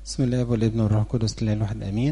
بسم الله والابن والروح القدس الاله الواحد امين.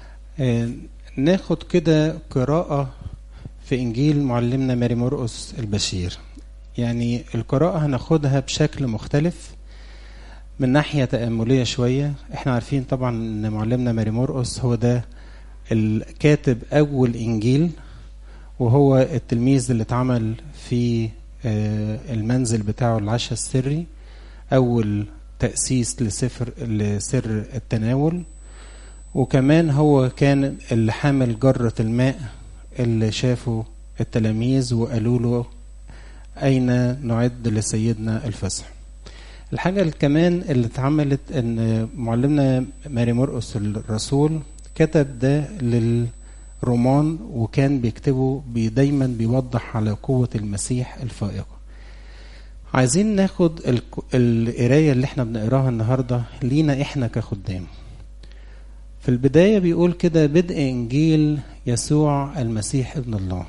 ناخد كده قراءة في انجيل معلمنا ماري مرقس البشير. يعني القراءة هناخدها بشكل مختلف من ناحية تأملية شوية. احنا عارفين طبعا ان معلمنا ماري مرقس هو ده الكاتب اول انجيل، وهو التلميذ اللي اتعمل في المنزل بتاعه العشاء السري، اول تأسيس لسر التناول، وكمان هو كان اللي حامل جرة الماء اللي شافوا التلاميذ وقالوا له أين نعد لسيدنا الفصح. الحاجة كمان اللي اتعملت ان معلمنا ماري مرقس الرسول كتب ده للرومان، وكان بيكتبه دايما بيوضح على قوة المسيح الفائقة. عايزين ناخد القراية اللي احنا بنقراها النهاردة لينا احنا كخدام. في البداية بيقول كده: بدء انجيل يسوع المسيح ابن الله.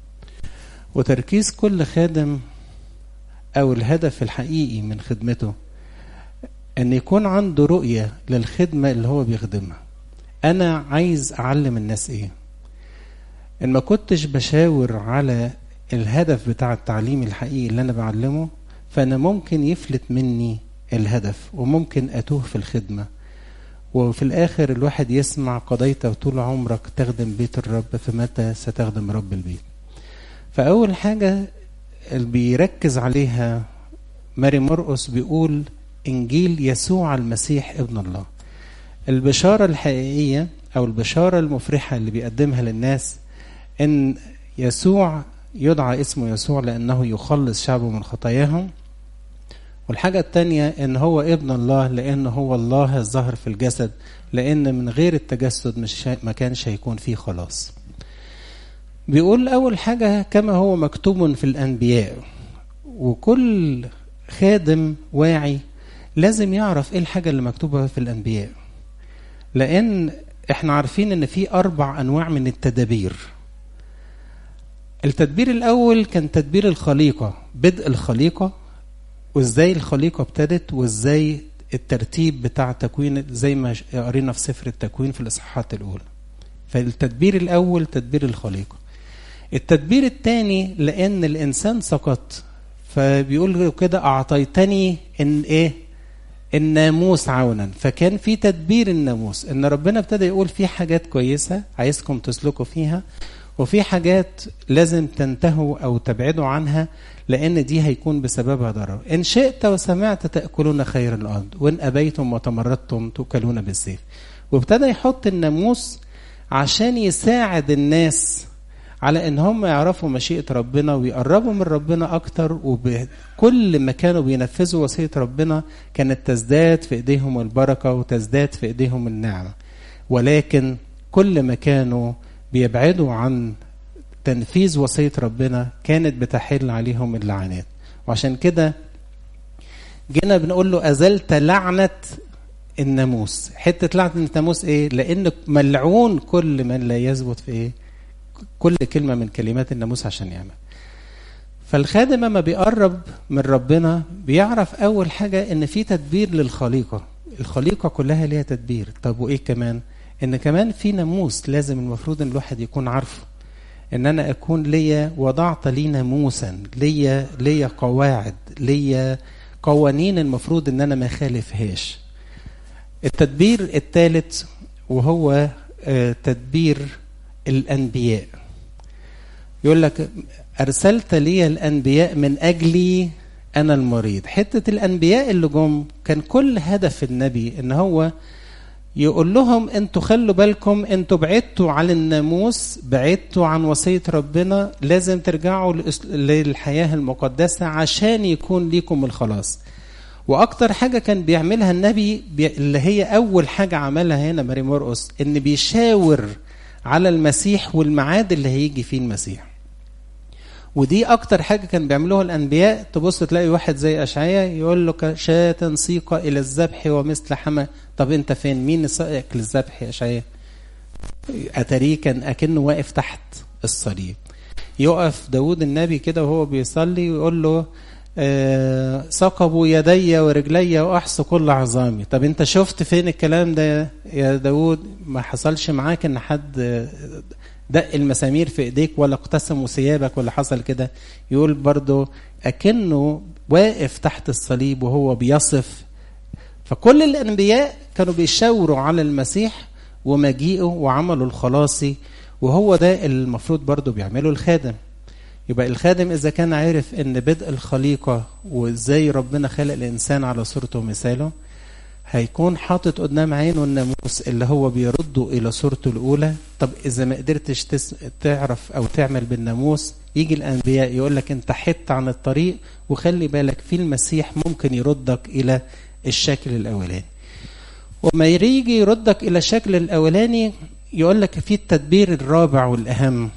وتركيز كل خادم او الهدف الحقيقي من خدمته ان يكون عنده رؤية للخدمة اللي هو بيخدمها. انا عايز اعلم الناس ايه؟ ان ما كنتش بشاور على الهدف بتاع التعليم الحقيقي اللي انا بعلمه، فأنا ممكن يفلت مني الهدف وممكن أتوه في الخدمة، وفي الآخر الواحد يسمع قضيت طول عمرك تخدم بيت الرب فمتى ستخدم رب البيت. فأول حاجة اللي بيركز عليها ماري مرقس بيقول إنجيل يسوع المسيح ابن الله. البشارة الحقيقية أو البشارة المفرحة اللي بيقدمها للناس إن يسوع يدعى اسمه يسوع لأنه يخلص شعبه من خطاياهم. والحاجة التانية ان هو ابن الله لانه هو الله الظاهر في الجسد، لان من غير التجسد ما كانش هيكون فيه خلاص. بيقول اول حاجة كما هو مكتوب في الانبياء. وكل خادم واعي لازم يعرف ايه الحاجة اللي مكتوبة في الانبياء، لان احنا عارفين ان في 4 انواع من التدابير. التدبير الاول كان تدبير الخليقة، بدء الخليقة، وازاي الخليقة ابتدت، وازاي الترتيب بتاع تكوين زي ما قرينا في سفر التكوين في الإصحاحات الأولى. فالتدبير الأول تدبير الخليقة. التدبير الثاني لأن الإنسان سقط، فبيقول كده أعطيتني إن إيه؟ الناموس عونا. فكان في تدبير الناموس، إن ربنا ابتدى يقول في حاجات كويسة عايزكم تسلكوا فيها، وفي حاجات لازم تنتهوا أو تبعدوا عنها لأن دي هيكون بسببها ضرر. إن شئت وسمعت تأكلون خير الأرض، وإن أبيتم وتمردتم تؤكلون بالسيف. وابتدى يحط الناموس عشان يساعد الناس على إن هم يعرفوا مشيئة ربنا ويقربوا من ربنا أكتر. وبكل ما كانوا بينفذوا وصية ربنا كانت تزداد في إيديهم البركة وتزداد في إيديهم النعمة. ولكن كل ما كانوا بيبعدوا عن تنفيذ وصية ربنا كانت بتحل عليهم اللعنات. وعشان كده جينا بنقول له أزلت لعنة الناموس. حتة لعنة الناموس إيه؟ لأن ملعون كل من لا يثبت في إيه؟ كل كلمة من كلمات الناموس عشان يعمل. فالخادم ما بيقرب من ربنا بيعرف أول حاجة إن في تدبير للخليقة. الخليقة كلها ليها تدبير. طب وإيه كمان؟ إن كمان في ناموس لازم المفروض إن الواحد يكون عارفه، ان انا اكون ليا وضعت لي ناموسا، ليا قواعد، ليا قوانين المفروض ان انا ما خالفهاش. التدبير الثالث وهو تدبير الانبياء. يقول لك ارسلت لي الانبياء من اجلي انا المريض. حتة الانبياء اللي جم كان كل هدف النبي ان هو يقول لهم انتوا خلوا بالكم، انتوا بعدتوا عن الناموس، بعدتوا عن وصية ربنا، لازم ترجعوا للحياة المقدسة عشان يكون ليكم الخلاص. واكتر حاجة كان بيعملها النبي اللي هي اول حاجة عملها هنا ماري مرقس، ان بيشاور على المسيح والميعاد اللي هيجي فيه المسيح. ودي اكتر حاجة كان بيعملوها الانبياء. تبص تلاقي واحد زي اشعياء يقول له شاة سيقة الى الذبح ومثل حمى. طب انت فين؟ مين سائق للذبح يا اشعياء؟ اتاريه كان اكنه واقف تحت الصليب. يقف داود النبي كده وهو بيصلي ويقول له ثقبوا يدي ورجلي واحصوا كل عظامي. طب انت شفت فين الكلام ده يا داود؟ ما حصلش معاك ان حد دق المسامير في ايديك ولا اقتسموا ثيابك ولا حصل كده. يقول برضو اكنه واقف تحت الصليب وهو بيصف. فكل الانبياء كانوا بيشاوروا على المسيح ومجيئه وعمله الخلاصي، وهو ده المفروض برضو بيعمله الخادم. يبقى الخادم إذا كان عارف إن بدء الخليقة وإزاي ربنا خلق الإنسان على صورته ومثاله، هيكون حاطط قدام عينه الناموس اللي هو بيرده إلى صورته الأولى. طب إذا ما قدرتش تعرف أو تعمل بالناموس، يجي الأنبياء يقول لك أنت حت عن الطريق وخلي بالك في المسيح ممكن يردك إلى الشكل الأولاني. وما يجي يردك إلى الشكل الأولاني يقول لك في التدبير الرابع والأهم،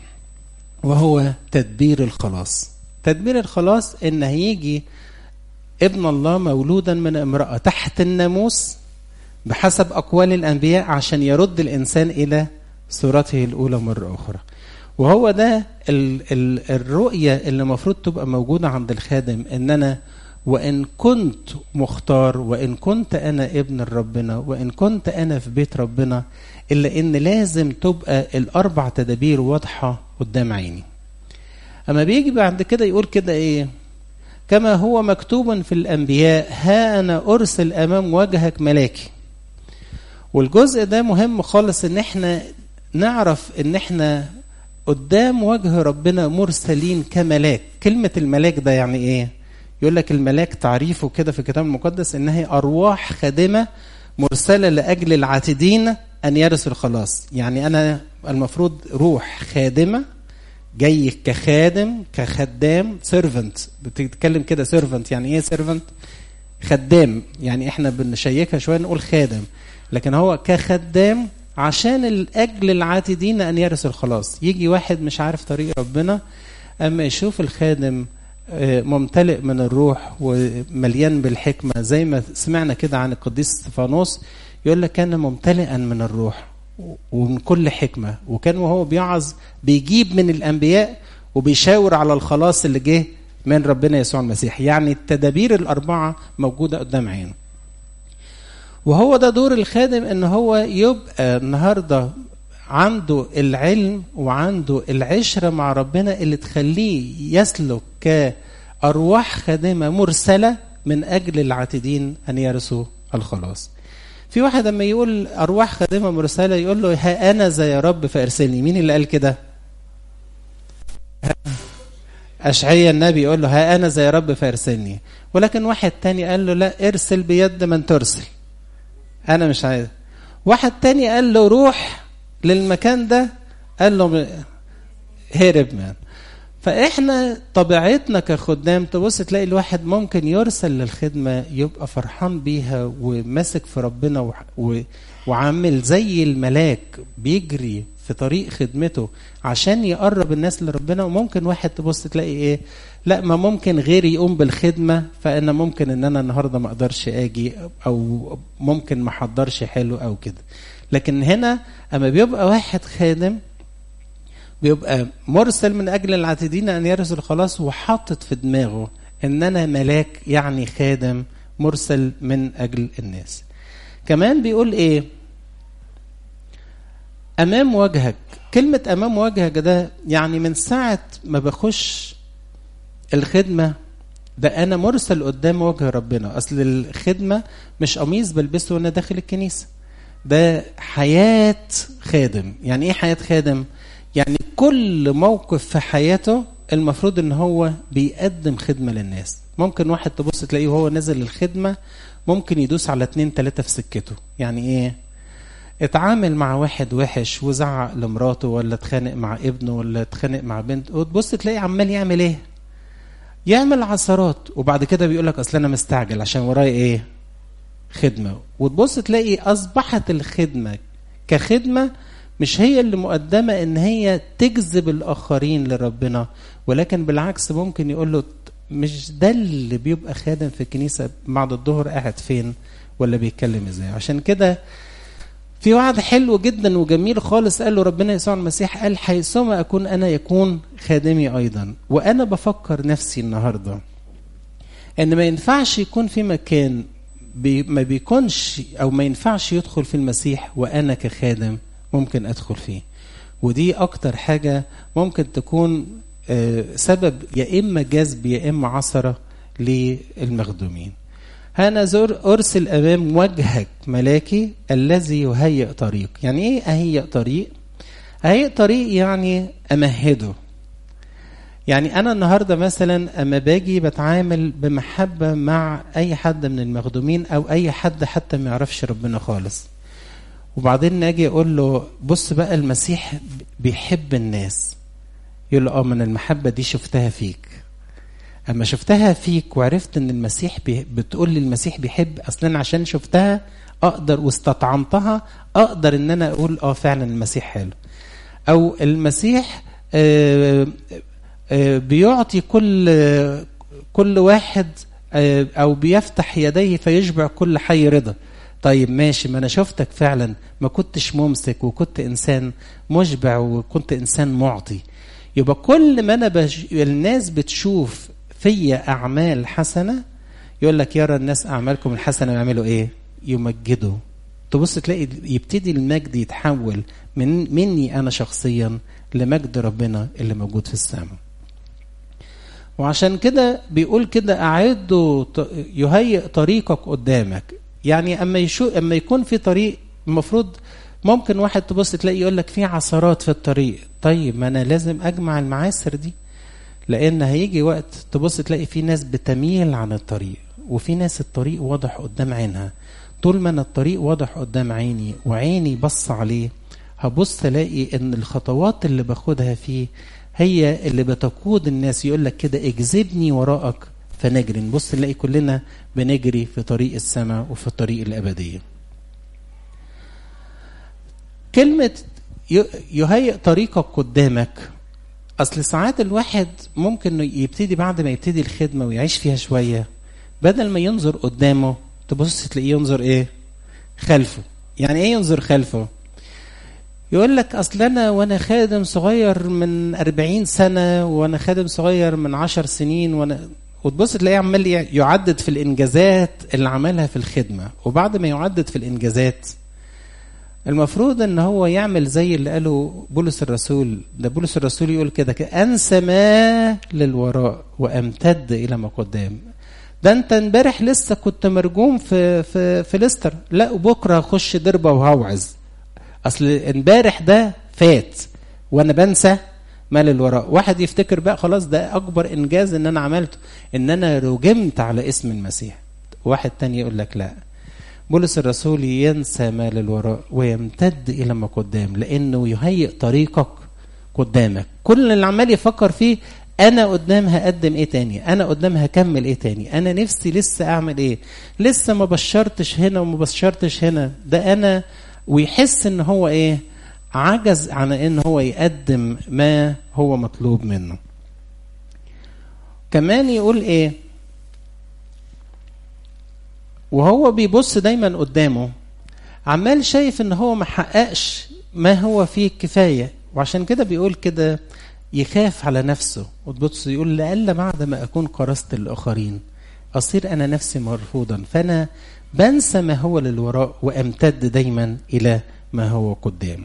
وهو تدبير الخلاص. تدبير الخلاص إن هيجي ابن الله مولودا من امرأة تحت الناموس بحسب أقوال الأنبياء عشان يرد الإنسان إلى صورته الأولى مرة أخرى. وهو ده الرؤية اللي مفروض تبقى موجودة عند الخادم، إن أنا وإن كنت مختار، وإن كنت أنا ابن ربنا، وإن كنت أنا في بيت ربنا، إلا إن لازم تبقى الأربع تدابير واضحة قدام عيني. أما بيجي بعد كده يقول كده إيه؟ كما هو مكتوب في الأنبياء ها أنا أرسل أمام وجهك ملاكي. والجزء ده مهم خالص، إن إحنا نعرف إن إحنا قدام وجه ربنا مرسلين كملاك. كلمة الملاك ده يعني إيه؟ يقول لك الملاك تعريفه كده في الكتاب المقدس إنها أرواح خادمة مرسلة لأجل العاتدين أن يرثوا الخلاص. يعني أنا المفروض روح خادمة جاي كخادم كخدام. سيرفنت بتتكلم كده. سيرفنت يعني ايه؟ سيرفنت خدام، يعني احنا بنشيكها شويه نقول خادم، لكن هو كخدام عشان الاجل العاتدين ان يرثوا الخلاص. يجي واحد مش عارف طريق ربنا، اما يشوف الخادم ممتلئ من الروح ومليان بالحكمه، زي ما سمعنا كده عن القديس استفانوس، يقول لك كان ممتلئا من الروح ومن كل حكمة، وكان وهو بيعظ بيجيب من الأنبياء وبيشاور على الخلاص اللي جه من ربنا يسوع المسيح. يعني التدابير الأربعة موجودة قدام عينه. وهو ده دور الخادم، إن هو يبقى النهاردة عنده العلم وعنده العشرة مع ربنا اللي تخليه يسلك كأرواح خادمة مرسلة من أجل العاتدين أن يرثوا الخلاص. في واحد لما يقول أرواح خادمة مرسلة يقول له ها أنا ذا يا رب فأرسلني. مين اللي قال كده؟ أشعياء النبي يقول له ها أنا ذا يا رب فأرسلني. ولكن واحد تاني قال له لا، ارسل بيد من ترسل، أنا مش عايز. واحد تاني قال له روح للمكان ده، قال له هرب مان. فإحنا طبيعتنا كخدام تبص تلاقي الواحد ممكن يرسل للخدمة يبقى فرحان بيها وماسك في ربنا وعامل زي الملاك بيجري في طريق خدمته عشان يقرب الناس لربنا. وممكن واحد تبص تلاقي ايه، لا ما ممكن غيري يقوم بالخدمة، فأنا ممكن ان انا النهاردة ما اقدرش اجي، او ممكن ما حضرش حلو او كده. لكن هنا اما بيبقى واحد خادم بيبقى مرسل من أجل العاتدين أن يرثوا الخلاص، وحاطط في دماغه أن أنا ملاك، يعني خادم مرسل من أجل الناس. كمان بيقول إيه؟ أمام وجهك. كلمة أمام وجهك ده يعني من ساعة ما بخش الخدمة ده أنا مرسل قدام وجه ربنا. أصل الخدمة مش قميص بلبسه وأنا داخل الكنيسة، ده حياة خادم. يعني إيه حياة خادم؟ يعني كل موقف في حياته المفروض ان هو بيقدم خدمة للناس. ممكن واحد تبص تلاقيه وهو نزل الخدمة ممكن يدوس على 2-3 في سكته. يعني ايه؟ اتعامل مع واحد وحش وزعق لمراته، ولا اتخانق مع ابنه، ولا اتخانق مع بنت، وتبص تلاقيه عمال يعمل ايه؟ يعمل عثرات. وبعد كده بيقولك اصل انا مستعجل عشان وراي ايه؟ خدمة. وتبص تلاقي اصبحت الخدمة كخدمة مش هي اللي مقدمة ان هي تجذب الاخرين لربنا، ولكن بالعكس ممكن يقول له مش ده اللي بيبقى خادم في الكنيسة بعد الظهر قاعد فين ولا بيتكلم ازاي. عشان كده في وعد حلو جدا وجميل خالص قال له ربنا يسوع المسيح، قال حيثما اكون انا يكون خادمي ايضا. وانا بفكر نفسي النهاردة ان ما ينفعش يكون في مكان ما بيكونش او ما ينفعش يدخل في المسيح وانا كخادم ممكن ادخل فيه. ودي اكتر حاجة ممكن تكون سبب يا اما جذب يا اما عثرة للمخدومين. أنا أرسل أمام وجهك ملاكي الذي يهيئ طريق. يعني إيه أهيئ طريق؟ أهيئ طريق يعني أمهده. يعني أنا النهاردة مثلا أما باجي بتعامل بمحبة مع أي حد من المخدومين أو أي حد حتى ما يعرفش ربنا خالص، وبعدين ناجي أقول له بص بقى المسيح بيحب الناس، يقول له من المحبة دي شفتها فيك. أما شفتها فيك وعرفت ان المسيح بتقول لي المسيح بيحب، اصلا عشان شفتها اقدر واستطعمتها اقدر ان انا اقول فعلا المسيح حلو. او المسيح بيعطي كل واحد او بيفتح يديه فيشبع كل حي رضا. طيب ماشي، ما انا شفتك فعلا ما كنتش ممسك وكنت انسان مشبع وكنت انسان معطي. يبقى كل ما انا الناس بتشوف فيا أعمال حسنة، يقول لك يرى الناس أعمالكم الحسنة ويعملوا إيه؟ يمجدوا. تبص تلاقي يبتدي المجد يتحول مني أنا شخصيا لمجد ربنا اللي موجود في السماء. وعشان كده بيقول كده أعدوا يهيئ طريقك قدامك. يعني أما يكون في طريق المفروض ممكن واحد تبص تلاقي يقول لك في عثرات في الطريق. طيب ما أنا لازم أجمع المعاصر دي، لأن هيجي وقت تبص تلاقي في ناس بتميل عن الطريق وفي ناس الطريق واضح قدام عينها. طول ما أنا الطريق واضح قدام عيني وعيني بص عليه هبص تلاقي ان الخطوات اللي باخدها فيه هي اللي بتقود الناس. يقول لك كده اجذبني وراءك فنجري. نبص نلاقي كلنا بنجري في طريق السماء وفي طريق الأبدية. كلمة يهيئ طريقك قدامك، أصل ساعات الواحد ممكن يبتدي بعد ما يبتدي الخدمة ويعيش فيها شوية، بدل ما ينظر قدامه تبص تلاقيه ينظر إيه؟ خلفه. يعني إيه ينظر خلفه؟ يقول لك أصل أنا وأنا خادم صغير من 40 سنة وأنا خادم صغير من 10 سنين وتبص تلاقيه عمال يعدد في الإنجازات اللي عملها في الخدمة. وبعد ما يعدد في الإنجازات المفروض ان هو يعمل زي اللي قاله بولس الرسول. ده بولس الرسول يقول كده انسى ما للوراء وامتد الى ما قدام. ده انت امبارح لسه كنت مرجوم في ليستر، لا وبكره اخش دربه وهوعظ. اصل امبارح ده فات وانا بنسى ما للوراء. واحد يفتكر بقى خلاص ده اكبر انجاز ان انا عملته ان انا رجمت على اسم المسيح. واحد تاني يقول لك لا، بولس الرسول ينسى ما للوراء ويمتد إلى ما قدام، لأنه يهيئ طريقك قدامك. كل اللي عمال يفكر فيه أنا قدام هقدم إيه تاني، أنا قدام هكمل إيه تاني، أنا نفسي لسه أعمل إيه، لسه ما بشرتش هنا وما بشرتش هنا. ده أنا ويحس إن هو إيه عجز عن إن هو يقدم ما هو مطلوب منه. كمان يقول إيه وهو بيبص دايما قدامه عمال شايف ان هو محققش ما هو فيه كفاية، وعشان كده بيقول كده يخاف على نفسه. وتبص يقول لألا بعد ما أكون كرست الآخرين أصير أنا نفسي مرفوضا، فأنا بنسى ما هو للوراء وأمتد دايما إلى ما هو قدام.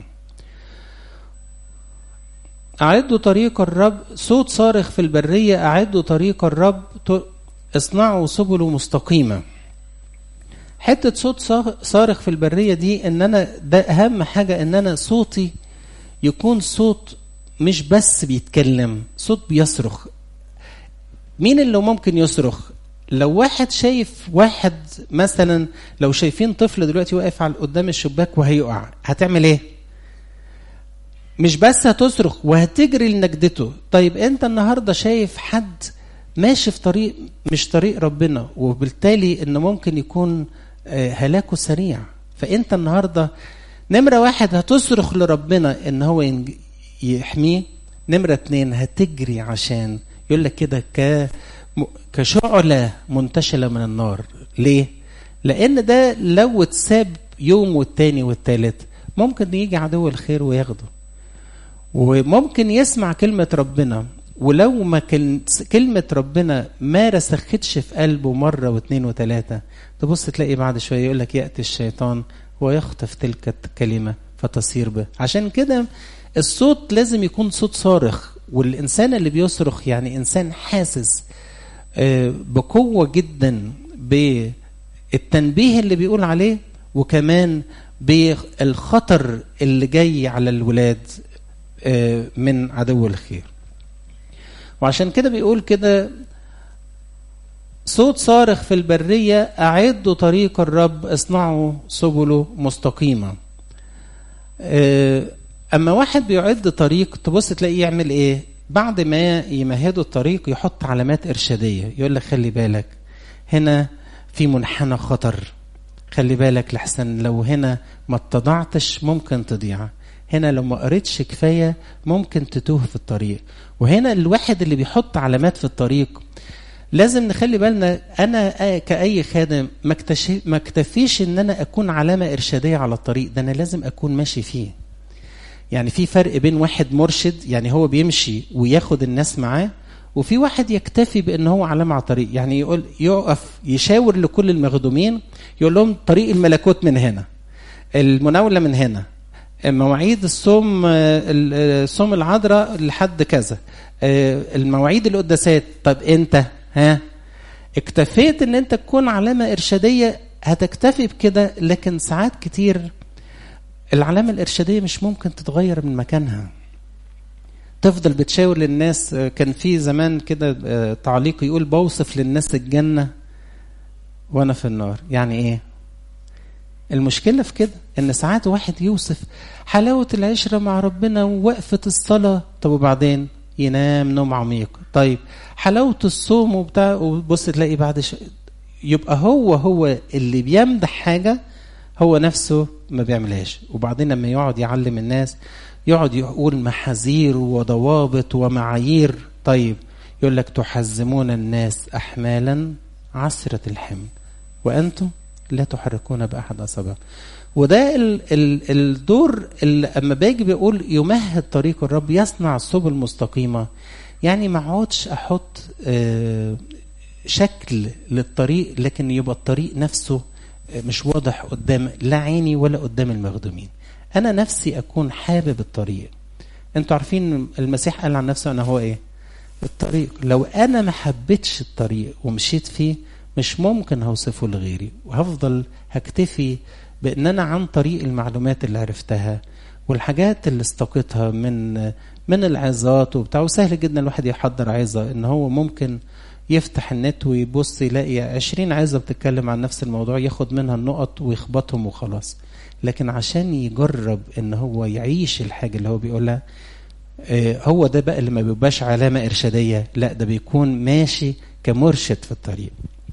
أعدوا طريق الرب، صوت صارخ في البرية أعدوا طريق الرب اصنعوا سبله مستقيمة. حتة صوت صارخ في البرية دي ان انا ده اهم حاجة، ان انا صوتي يكون صوت مش بس بيتكلم، صوت بيصرخ. مين اللي ممكن يصرخ؟ لو واحد شايف واحد مثلا، لو شايفين طفل دلوقتي واقف على قدام الشباك وهيقع، هتعمل ايه؟ مش بس هتصرخ وهتجري لنجدته. طيب انت النهاردة شايف حد ماشي في طريق مش طريق ربنا، وبالتالي انه ممكن يكون هلاكه سريع، فانت النهاردة نمرة واحد هتصرخ لربنا ان هو يحميه. نمرة 2 هتجري عشان يقول لك كده كشعلة منتشلة من النار. ليه؟ لان ده لو اتساب يوم والتاني والتالت ممكن يجي عدو الخير وياخده، وممكن يسمع كلمة ربنا ولو ما كلمة ربنا ما رسختش في قلبه مرة واثنين وثلاثة، تبص تلاقي بعد شوية يقول لك يأتي الشيطان ويخطف تلك الكلمة فتصير به. عشان كده الصوت لازم يكون صوت صارخ، والإنسان اللي بيصرخ يعني إنسان حاسس بقوة جدا بالتنبيه اللي بيقول عليه، وكمان بالخطر اللي جاي على الولاد من عدو الخير. وعشان كده بيقول كده صوت صارخ في البرية أعدوا طريق الرب اصنعوا سبله مستقيمة. أما واحد بيعد طريق تبص تلاقيه يعمل إيه؟ بعد ما يمهدوا الطريق يحط علامات إرشادية، يقول لك خلي بالك هنا في منحنى خطر، خلي بالك لحسن لو هنا ما اتضعتش ممكن تضيع، هنا لو ما قريتش كفاية ممكن تتوه في الطريق. وهنا الواحد اللي بيحط علامات في الطريق لازم نخلي بالنا. أنا كأي خادم ما اكتفيش إن أنا أكون علامة إرشادية على الطريق ده، أنا لازم أكون ماشي فيه. يعني في فرق بين واحد مرشد يعني هو بيمشي وياخد الناس معاه، وفي واحد يكتفي بأنه هو علامة على الطريق، يعني يقول يقف يشاور لكل المخدومين يقول لهم طريق الملكوت من هنا، المناولة من هنا، مواعيد الصوم العذراء لحد كذا، المواعيد القداسات. طب انت اكتفيت ان انت تكون علامة ارشادية هتكتفي بكده، لكن ساعات كتير العلامة الارشادية مش ممكن تتغير من مكانها، تفضل بتشاور للناس. كان في زمان كده تعليق يقول بوصف للناس الجنة وانا في النار. يعني ايه المشكلة في كده؟ ان ساعات واحد يوصف حلاوة العشرة مع ربنا ووقفة الصلاة، طب وبعدين ينام نوم عميق. طيب حلاوة الصوم وبتاع، وبص تلاقي بعد يبقى هو اللي بيمدح حاجة هو نفسه ما بيعملهاش. وبعدين لما يقعد يعلم الناس يقعد يقول محاذير وضوابط ومعايير. طيب يقول لك تحزمون الناس أحمالا عسرة الحمل وأنتم لا تحركون بأحد أصابع. وده الدور اللي أما باجي بيقول يمهد طريق الرب يصنع السبل مستقيمة، يعني ما اقعدش أحط شكل للطريق لكن يبقى الطريق نفسه مش واضح قدام لا عيني ولا قدام المخدومين. أنا نفسي أكون حابب الطريق. أنتوا عارفين المسيح قال عن نفسه أنا هو إيه؟ الطريق. لو أنا ما حبيتش الطريق ومشيت فيه مش ممكن هوصفه لغيري، وهفضل هكتفي بأن أنا عن طريق المعلومات اللي عرفتها والحاجات اللي استقيتها من العظات وبتاع. وسهل جدا الواحد يحضر عظة، إن هو ممكن يفتح النت ويبص يلاقي 20 عظة بتتكلم عن نفس الموضوع، ياخد منها النقط ويخبطهم وخلاص. لكن عشان يجرب إن هو يعيش الحاجة اللي هو بيقولها، هو ده بقى اللي ما بيبقاش علامة إرشادية، لا ده بيكون ماشي كمرشد في الطريق.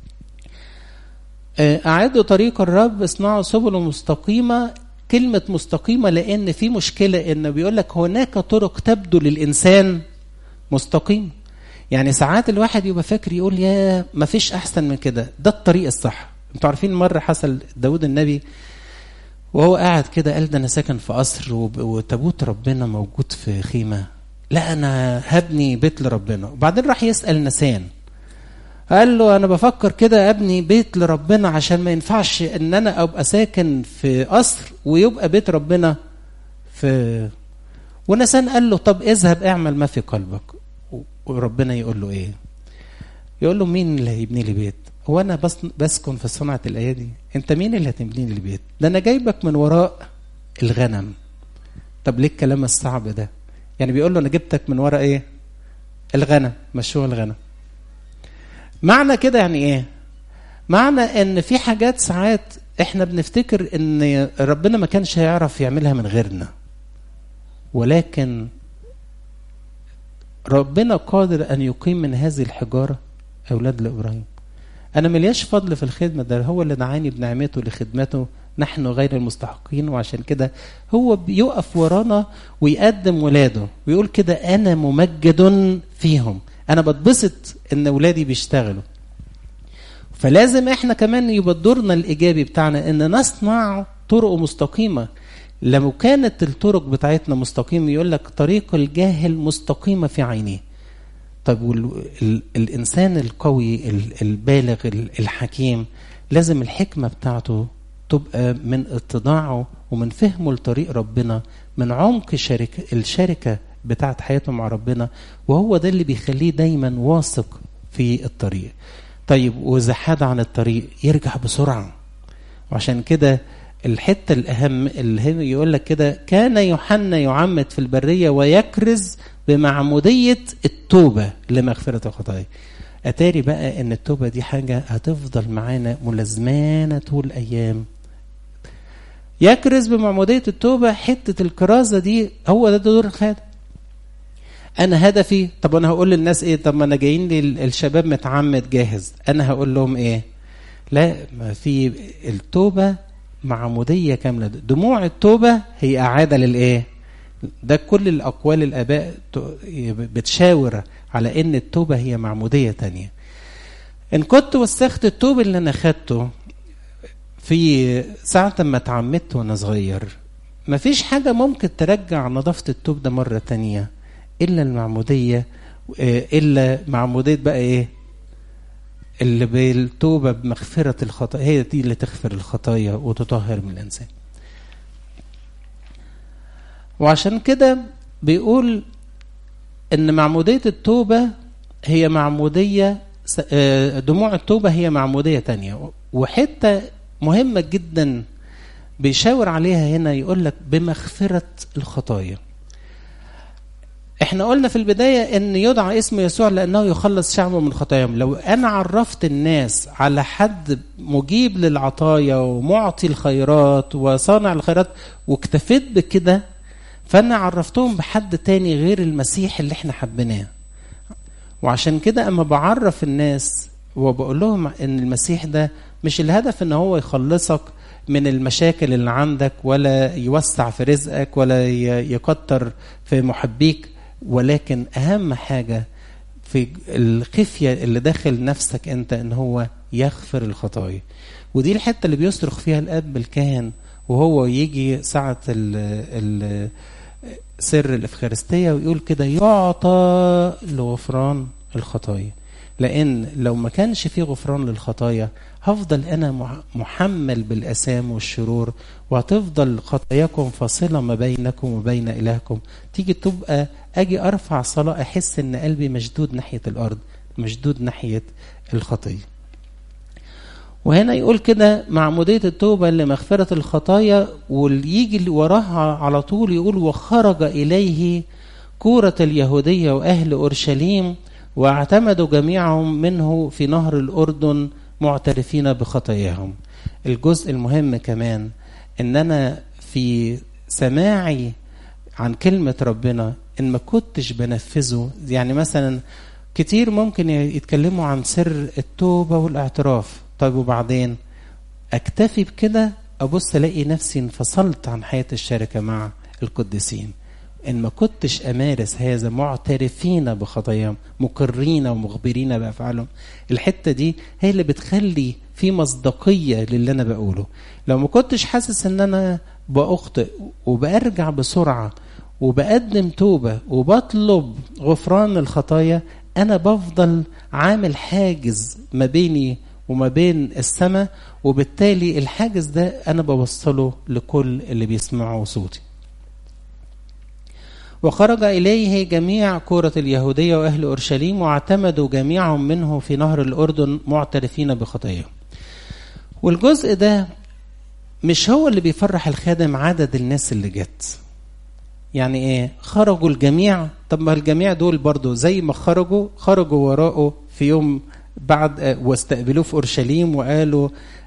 أعدوا طريق الرب اصنعوا سبل مستقيمة. كلمة مستقيمة لأن في مشكلة إنه بيقول لك هناك طرق تبدو للإنسان مستقيم. يعني ساعات الواحد يبقى فاكر يقول يا ما فيش أحسن من كده، ده الطريق الصح. انتوا عارفين مرة حصل داود النبي وهو قاعد كده قال ده أنا ساكن في قصر وتابوت ربنا موجود في خيمة، لا أنا هبني بيت لربنا. وبعدين راح يسأل نسان قال له أنا بفكر كده أبني بيت لربنا عشان ما ينفعش إن أنا أبقى ساكن في قصر ويبقى بيت ربنا في. ونسان قال له طب اذهب اعمل ما في قلبك. وربنا يقول له إيه؟ يقول له مين اللي هيبني لي بيت؟ هو أنا بسكن في صنعة الأيادي؟ أنت مين اللي هتبني لي البيت؟ ده أنا جايبك من وراء الغنم. طب ليه الكلام الصعب ده؟ يعني بيقول له أنا جبتك من وراء إيه؟ الغنم، مشوه الغنم. معنى كده يعني ايه؟ معنى ان في حاجات ساعات احنا بنفتكر ان ربنا ما كانش هيعرف يعملها من غيرنا، ولكن ربنا قادر ان يقيم من هذه الحجارة اولاد لابراهيم. انا ملياش فضل في الخدمة، ده هو اللي دعاني بنعمته لخدمته، نحن غير المستحقين. وعشان كده هو بيقف ورانا ويقدم ولاده ويقول كده انا ممجد فيهم، انا بتبسط ان ولادي بيشتغلوا. فلازم احنا كمان يبقى دورنا الايجابي بتاعنا ان نصنع طرق مستقيمه. لو كانت الطرق بتاعتنا مستقيمه يقول لك طريق الجاهل مستقيمه في عينيه. طب الإنسان القوي البالغ الحكيم لازم الحكمة بتاعته تبقى من اتضاعه ومن فهمه لطريق ربنا، من عمق الشركة بتاعت حياته مع ربنا، وهو ده اللي بيخليه دايما واثق في الطريق. طيب وإذا حاد عن الطريق يرجع بسرعة. وعشان كده الحتة الأهم اللي هي يقول لك كده: كان يوحنا يعمد في البرية ويكرز بمعمودية التوبة لمغفرة الخطايا. أتاري بقى إن التوبة دي حاجة هتفضل معانا ملازمانة طول الأيام. يكرز بمعمودية التوبة، حتة الكرازة دي هو ده دور الخادم. أنا هدفي، طب أنا هقول للناس إيه؟ طب ما أنا جايين لي الشباب متعمد جاهز، أنا هقول لهم إيه؟ لا، ما في التوبة معمودية كاملة. دموع التوبة هي إعادة للإيه؟ ده كل الأقوال الآباء بتشاور على إن التوبة هي معمودية تانية. إن كنت وسخت التوب اللي أنا خدته في ساعة ما اتعمدت وأنا صغير، مفيش حاجة ممكن ترجع نظافة التوب ده مرة تانية إلا المعمودية، إلا معمودية بقى إيه؟ اللي بالتوبة بمغفرة الخطايا، هي دي اللي تغفر الخطايا وتطهر من الإنسان. وعشان كده بيقول إن معمودية التوبة هي معمودية، دموع التوبة هي معمودية تانية. وحتة مهمة جدا بيشاور عليها هنا، يقول لك بمغفرة الخطايا. احنا قلنا في البداية ان يدعى اسم يسوع لانه يخلص شعبه من خطاياهم. لو انا عرفت الناس على حد مجيب للعطايا ومعطي الخيرات وصانع الخيرات واكتفيت بكده، فانا عرفتهم بحد تاني غير المسيح اللي احنا حبيناه. وعشان كده اما بعرف الناس وبقول لهم ان المسيح ده مش الهدف ان هو يخلصك من المشاكل اللي عندك، ولا يوسع في رزقك، ولا يكتر في محبيك، ولكن أهم حاجة في الخفية اللي داخل نفسك أنت إن هو يغفر الخطايا. ودي الحتة اللي بيصرخ فيها الأب الكاهن وهو يجي ساعة سر الإفخارستية ويقول كده: يعطى لغفران الخطايا. لأن لو ما كانش فيه غفران للخطايا هفضل أنا محمل بالأثام والشرور، وهتفضل خطاياكم فاصلة ما بينكم وبين إلهكم. تيجي تبقى أجي أرفع صلاة أحس إن قلبي مشدود ناحية الأرض، مشدود ناحية الخطية. وهنا يقول كده: معمودية التوبة لمغفرة الخطايا، واللي يجي وراها على طول يقول: وخرج إليه كورة اليهودية وأهل أورشليم واعتمدوا جميعهم منه في نهر الأردن معترفين بخطاياهم. الجزء المهم كمان ان انا في سماعي عن كلمة ربنا ان ما كنتش بنفذه. يعني مثلا كتير ممكن يتكلموا عن سر التوبة والاعتراف، طيب وبعدين اكتفي بكده، ابص الاقي نفسي انفصلت عن حياة الشركة مع القديسين. إن ما كنتش أمارس هذا معترفين بخطاياهم مقرين ومخبرين بأفعالهم، الحتة دي هي اللي بتخلي في مصداقية للي أنا بقوله. لو ما كنتش حاسس إن أنا بأخطئ وبأرجع بسرعة وبقدم توبة وبطلب غفران الخطايا، أنا بفضل عامل حاجز ما بيني وما بين السماء، وبالتالي الحاجز ده أنا بوصله لكل اللي بيسمعوا صوتي. وخرج إليه جميع كورة اليهودية وأهل أورشليم واعتمدوا جميعهم منه في نهر الأردن معترفين بخطاياهم. والجزء ده مش هو اللي بيفرح الخادم عدد الناس اللي جت. يعني ايه خرجوا الجميع؟ طب ما الجميع دول برضو زي ما خرجوا وراءه في يوم بعد واستقبلوه في أورشليم وقالوا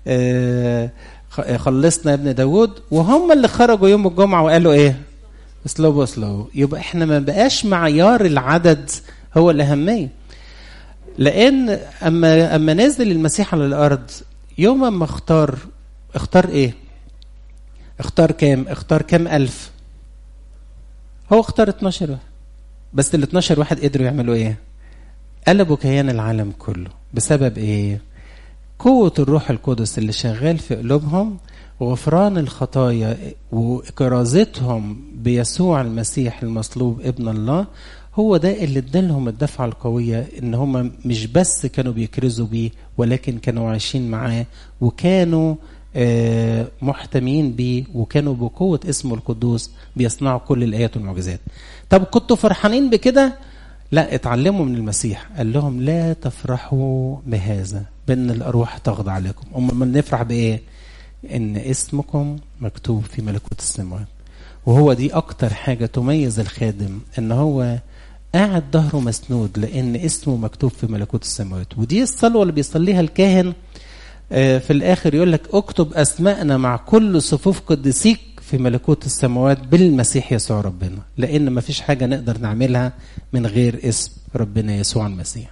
خلصنا يا ابن داود، وهم اللي خرجوا يوم الجمعة وقالوا ايه؟ اسلوب. يبقى احنا ما بقاش معيار العدد هو الأهمية. لأن أما نزل المسيح على الأرض يوم ما اختار ايه؟ اختار كام ألف؟ هو اختار 12 واحد بس. ال 12 واحد قدروا يعملوا ايه؟ قلبوا كيان العالم كله. بسبب ايه؟ قوة الروح القدس اللي شغال في قلوبهم، وغفران الخطايا وكرازتهم بيسوع المسيح المصلوب ابن الله، هو ده اللي ادالهم الدفعة القوية، ان هم مش بس كانوا بيكرزوا بيه، ولكن كانوا عايشين معاه، وكانوا محتمين بيه، وكانوا بقوة اسمه القدوس بيصنعوا كل الآيات والمعجزات. طب كنتوا فرحانين بكده؟ لا، اتعلموا من المسيح، قال لهم لا تفرحوا بهذا، بأن الأرواح تخضع لكم. أما نفرح بإيه؟ إن اسمكم مكتوب في ملكوت السماوات. وهو دي أكتر حاجة تميز الخادم، إن هو قاعد ظهره مسنود لأن اسمه مكتوب في ملكوت السماوات. ودي الصلوة اللي بيصليها الكاهن في الآخر، يقول لك اكتب أسماءنا مع كل صفوف قديسيك في ملكوت السماوات بالمسيح يسوع ربنا، لأن ما فيش حاجة نقدر نعملها من غير اسم ربنا يسوع المسيح.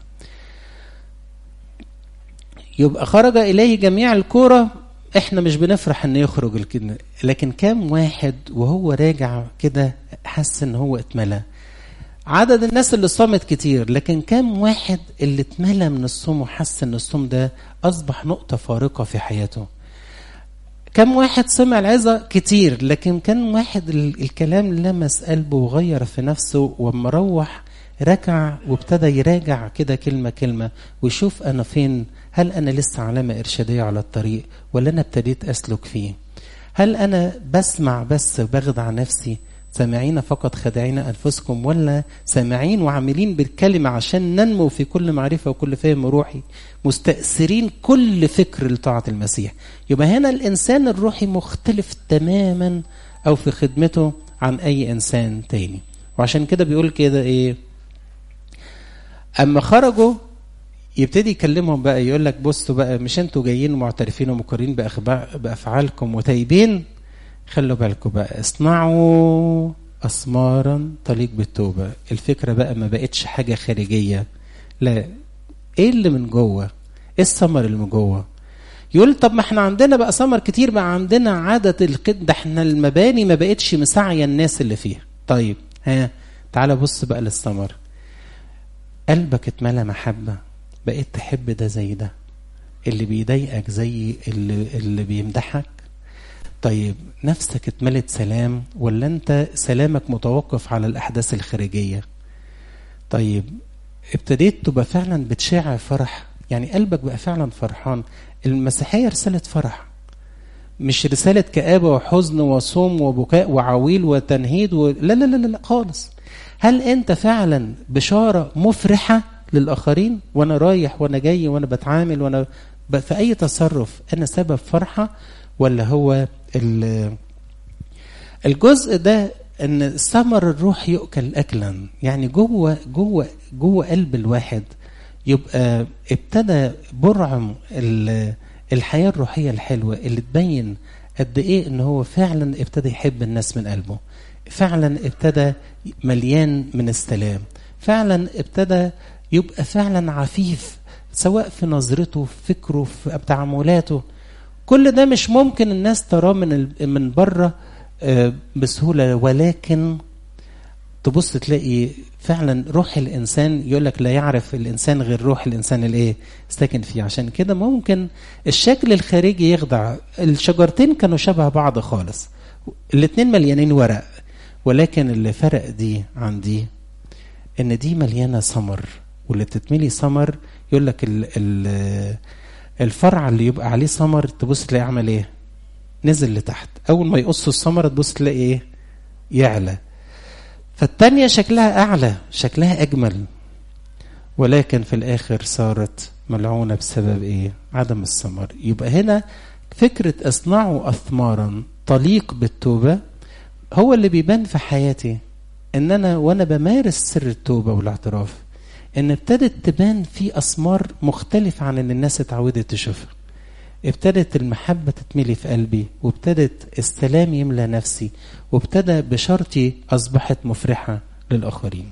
يبقى خرج إليه جميع الكرة. احنا مش بنفرح ان يخرج الكلمة، لكن كام واحد وهو راجع كده حس ان هو اتملى. عدد الناس اللي صامت كتير، لكن كام واحد اللي اتملى من الصوم وحس ان الصوم ده اصبح نقطة فارقة في حياته. كم واحد سمع العظة كتير، لكن كان واحد الكلام لمس قلبه وغير في نفسه، وما روح ركع وابتدى يراجع كده كلمة كلمة ويشوف أنا فين. هل أنا لسه علامة إرشادية على الطريق، ولا أنا ابتديت أسلك فيه؟ هل أنا بسمع بس بخدع نفسي، سامعين فقط خادعين أنفسكم، ولا سامعين وعاملين بالكلمة عشان ننمو في كل معرفة وكل فهم روحي، مستأثرين كل فكر لطاعة المسيح؟ يبقى هنا الإنسان الروحي مختلف تماما أو في خدمته عن أي إنسان تاني. وعشان كده بيقول كده إيه، أما خرجوا يبتدي يكلمهم بقى، يقول لك بصوا بقى، مش انتوا جايين معترفين ومقرين بأفعالكم وتايبين؟ خلوا بالكم بقى، اصنعوا أثمارا تليق بالتوبة. الفكرة بقى ما بقتش حاجة خارجية، لا، ايه اللي من جوه؟ ايه الثمر اللي من جوه؟ يقول طب ما احنا عندنا بقى ثمر كتير، بقى عندنا عادة ده احنا المباني ما بقتش مساعية الناس اللي فيها. طيب تعال بص بقى للثمر. قلبك اتملى محبة، بقيت تحب ده زي ده، اللي بيضايقك زي اللي بيمدحك. طيب نفسك اتملت سلام، ولا انت سلامك متوقف على الأحداث الخارجية؟ طيب ابتديت تبقى فعلا بتشاع فرح، يعني قلبك بقى فعلا فرحان. المسيحية رسالة فرح، مش رسالة كآبة وحزن وصوم وبكاء وعويل وتنهيد لا لا لا لا خالص. هل انت فعلا بشارة مفرحة للآخرين؟ وانا رايح وانا جاي وانا بتعامل وانا في اي تصرف انا سبب فرحة؟ ولا هو الجزء ده ان ثمر الروح يؤكل اكلا، يعني جوه قلب الواحد يبقى ابتدى برعم الحياة الروحية الحلوة اللي تبين قد ايه ان هو فعلا ابتدى يحب الناس من قلبه، فعلا ابتدى مليان من السلام، فعلا ابتدى يبقى فعلا عفيف، سواء في نظرته في فكره في تعاملاته. كل ده مش ممكن الناس تراه من بره بسهولة، ولكن تبص تلاقي فعلا روح الإنسان، يقولك لا يعرف الإنسان غير روح الإنسان الايه ساكن فيه. عشان كده ممكن الشكل الخارجي يخدع. الشجرتين كانوا شبه بعض خالص، الاتنين مليانين ورق، ولكن اللي فرق دي عن دي ان دي مليانة ثمر، واللي تتملي ثمر يقولك الفرع اللي يبقى عليه ثمر تبص تلاقي عمل ايه؟ نزل لتحت. اول ما يقصوا الثمرة تبص تلاقي ايه؟ يعلى. فالتانية شكلها اعلى، شكلها اجمل، ولكن في الاخر صارت ملعونة بسبب ايه؟ عدم الثمر. يبقى هنا فكرة اصنعوا اثمارا تليق بالتوبة هو اللي بيبان في حياتي، ان انا وانا بمارس سر التوبة والاعتراف ان ابتدت تبان في اثمار مختلفة عن ان الناس اتعودت تشوفها. ابتدت المحبة تتملي في قلبي، وابتدت السلام يملى نفسي، وابتدى بشرتي اصبحت مفرحة للاخرين.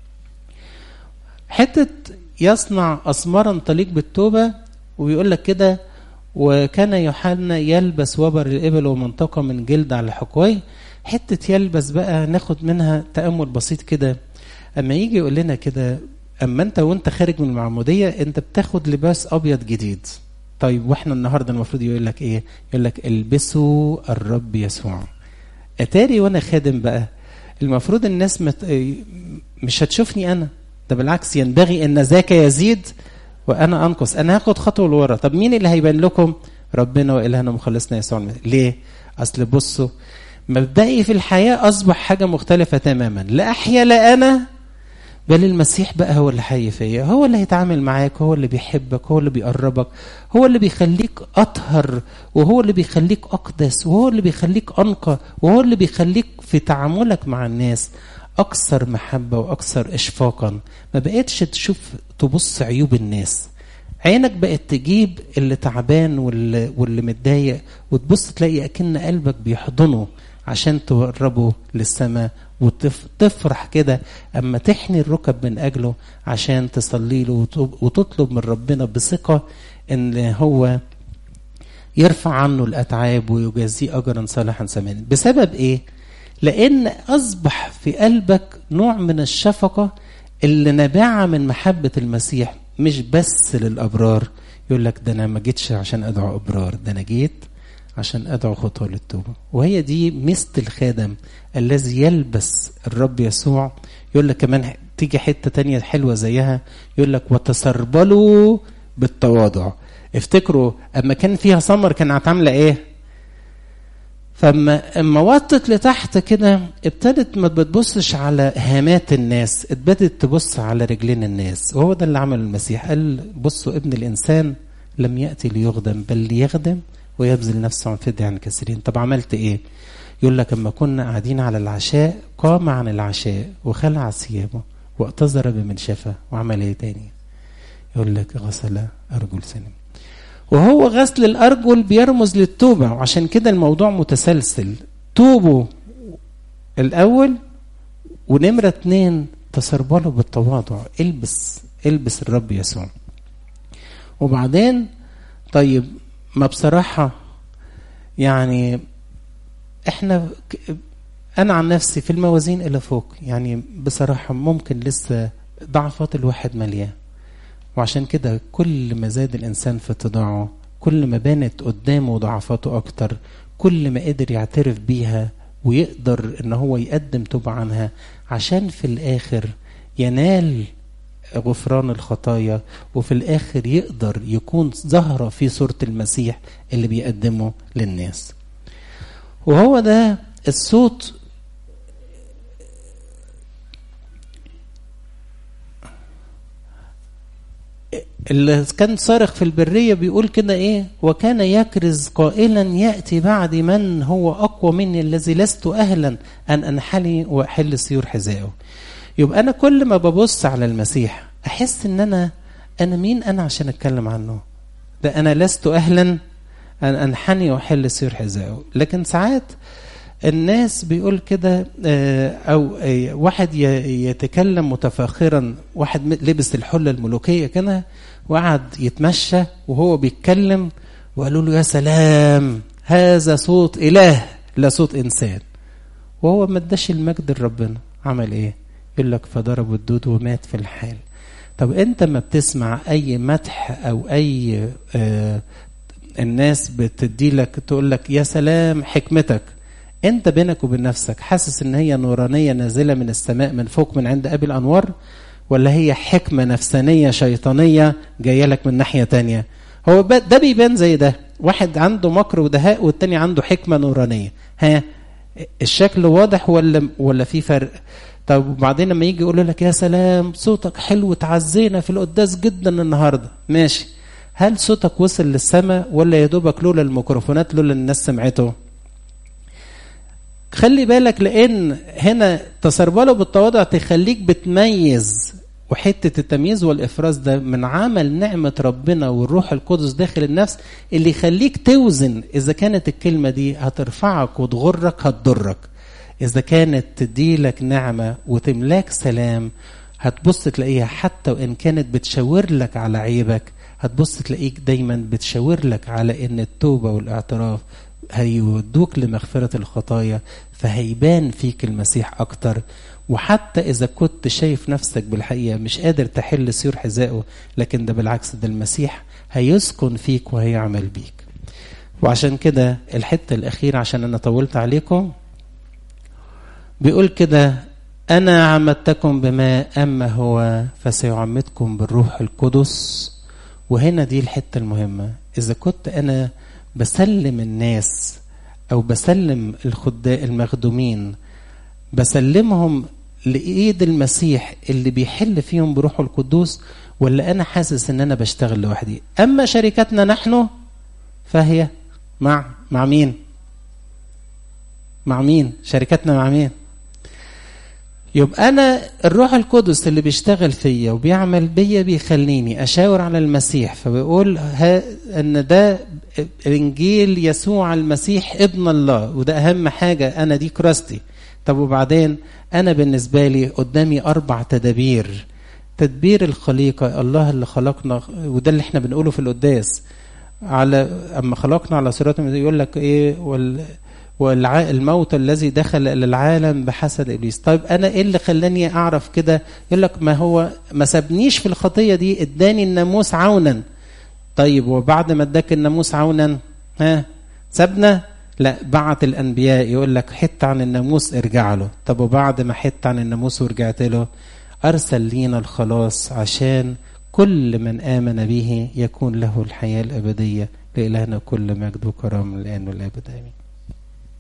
حتة يصنع اثمارا تليق بالتوبة، ويقول لك كده وكان يوحنا يلبس وبر الإبل ومنطقة من جلد على حقويه. حتة يلبس بقى ناخد منها تأمل بسيط كده. أما يجي يقول لنا كده، أما أنت وأنت خارج من المعمودية أنت بتاخد لباس أبيض جديد. طيب وإحنا النهاردة المفروض يقول لك إيه؟ يقول لك البسوا الرب يسوع. أتاري وأنا خادم بقى المفروض الناس مش هتشوفني انا، ده بالعكس ينبغي ان ذاك يزيد وانا انقص. انا هاخد خطوه لورا. طب مين اللي هيبان لكم؟ ربنا والهنا مخلصنا يسوع المسيح. ليه؟ اصل بصوا مبدئي في الحياه اصبح حاجه مختلفه تماما، لا احيا لا انا بل المسيح بقى هو اللي حي فيا، هو اللي هيتعامل معاك، هو اللي بيحبك، هو اللي بيقربك، هو اللي بيخليك اطهر، وهو اللي بيخليك اقدس، وهو اللي بيخليك انقى، وهو اللي بيخليك في تعاملك مع الناس اكثر محبه واكثر اشفاقا. ما بقتش تبص عيوب الناس، عينك بقت تجيب اللي تعبان واللي متضايق، وتبص تلاقي اكن قلبك بيحضنه عشان تقربه للسماء، وتفرح كده اما تحني الركب من اجله عشان تصلي له وتطلب من ربنا بثقه ان هو يرفع عنه الاتعاب ويجازيه اجرا صالحا ثمينا. بسبب ايه؟ لان اصبح في قلبك نوع من الشفقه اللي نابعه من محبه المسيح، مش بس للابرار. يقول لك ده انا ما جيتش عشان ادعو ابرار، ده انا جيت عشان ادعو خطوه للتوبه. وهي دي ميزه الخادم الذي يلبس الرب يسوع. يقول لك كمان تيجي حته تانية حلوه زيها، يقول لك وتسربلوا بالتواضع. افتكروا اما كان فيها سمر كانت عامله ايه؟ فاما وطت لتحت كده ابتدت ما بتبصش على هامات الناس، ابتدت تبص على رجلين الناس. وهو ده اللي عمل المسيح، قال بصوا ابن الانسان لم ياتي ليخدم بل ليخدم ويبذل نفسه عن فدية عن كثيرين. طب عملت ايه؟ يقول لك اما كنا قاعدين على العشاء قام عن العشاء وخلع ثيابه واعتذر بمنشفه. وعمل ايه تاني؟ يقول لك غسل ارجل سنم. وهو غسل الارجل بيرمز للتوبه، وعشان كده الموضوع متسلسل. توبوا الاول، ونمره 2 تسربلوا بالتواضع. البس الرب يسوع. وبعدين طيب ما بصراحه يعني احنا انا عن نفسي في الموازين اللي فوق يعني بصراحه ممكن لسه ضعفات الواحد مليان. وعشان كده كل ما زاد الانسان في اتضاعه، كل ما بانت قدامه ضعفاته اكتر، كل ما قدر يعترف بيها ويقدر ان هو يقدم توبه عنها، عشان في الاخر ينال غفران الخطايا، وفي الاخر يقدر يكون ظاهرة في صورة المسيح اللي بيقدمه للناس. وهو ده الصوت اللي كان صارخ في البرية بيقول كده ايه؟ وكان يكرز قائلا يأتي بعد من هو أقوى مني الذي لست أهلا أن أنحني وأحل سيور حذائه. يبقى أنا كل ما ببص على المسيح أحس إن أنا مين أنا عشان أتكلم عنه؟ ده أنا لست أهلا أن أنحني وأحل سيور حذائه. لكن ساعات الناس بيقول كده أو واحد يتكلم متفاخرا، واحد لبس الحلة الملوكية كده وقعد يتمشى وهو بيتكلم، وقالوا له يا سلام هذا صوت إله لا صوت إنسان. وهو ما اداش المجد لربنا، عمل إيه؟ يقول لك فضرب الدود ومات في الحال. طب أنت ما بتسمع أي مدح أو أي الناس بتدي لك تقول لك يا سلام حكمتك، انت بينك وبين نفسك حاسس ان هي نورانية نازلة من السماء من فوق من عند ابي الانوار، ولا هي حكمة نفسانية شيطانية جاية لك من ناحية تانية؟ هو ده بيبان زي ده، واحد عنده مكر ودهاء والتاني عنده حكمة نورانية. ها الشكل واضح ولا في فرق؟ طب وبعدين لما يجي يقول لك يا سلام صوتك حلو تعزينا في القداس جدا النهاردة، ماشي، هل صوتك وصل للسماء ولا يا دوبك لولا الميكروفونات لولا الناس سمعته؟ خلي بالك، لان هنا تسربله بالتواضع تخليك بتميز، وحته التمييز والافراز ده من عمل نعمه ربنا والروح القدس داخل النفس اللي يخليك توزن اذا كانت الكلمه دي هترفعك وتغرك هتضرك. اذا كانت تديلك نعمه وتملاك سلام هتبص تلاقيها حتى وان كانت بتشاور لك على عيبك، هتبص تلاقيك دايما بتشاور لك على ان التوبه والاعتراف هيودوك لمغفرة الخطايا، فهيبان فيك المسيح أكتر. وحتى إذا كنت شايف نفسك بالحقيقة مش قادر تحل سيور حذائه، لكن ده بالعكس، ده المسيح هيسكن فيك وهيعمل بيك. وعشان كده الحتة الأخيرة عشان أنا طولت عليكم، بيقول كده أنا عمدتكم بماء أما هو فسيعمدكم بالروح القدس. وهنا دي الحتة المهمة. إذا كنت أنا بسلم الناس أو بسلم المخدومين، بسلمهم لإيد المسيح اللي بيحل فيهم بروح القدوس، ولا أنا حاسس إن أنا بشتغل لوحدي؟ أما شركتنا نحن فهي مع مين؟ مع مين؟ شركتنا مع مين؟ يبقى أنا الروح القدس اللي بيشتغل فيا وبيعمل بيا بيخليني أشاور على المسيح، فبيقول أن ده إنجيل يسوع المسيح ابن الله، وده أهم حاجة، أنا دي كراستي. طب وبعدين أنا بالنسبة لي قدامي 4 تدابير. تدبير الخليقة، الله اللي خلقنا، وده اللي احنا بنقوله في القداس، أما خلقنا على صراط يقول لك إيه، والموت الذي دخل إلى العالم بحسد إبليس. طيب أنا إيه اللي خلاني أعرف كده؟ يقول لك ما هو ما سابنيش في الخطية دي، اداني الناموس عونا. طيب وبعد ما اداك الناموس عونا سابنا؟ لا، بعت الأنبياء يقول لك حت عن الناموس ارجع له. طب وبعد ما حت عن الناموس ورجعت له، أرسل لينا الخلاص عشان كل من آمن به يكون له الحياة الأبدية. لإلهنا كل مجد وكرم الآن والأبد آمين.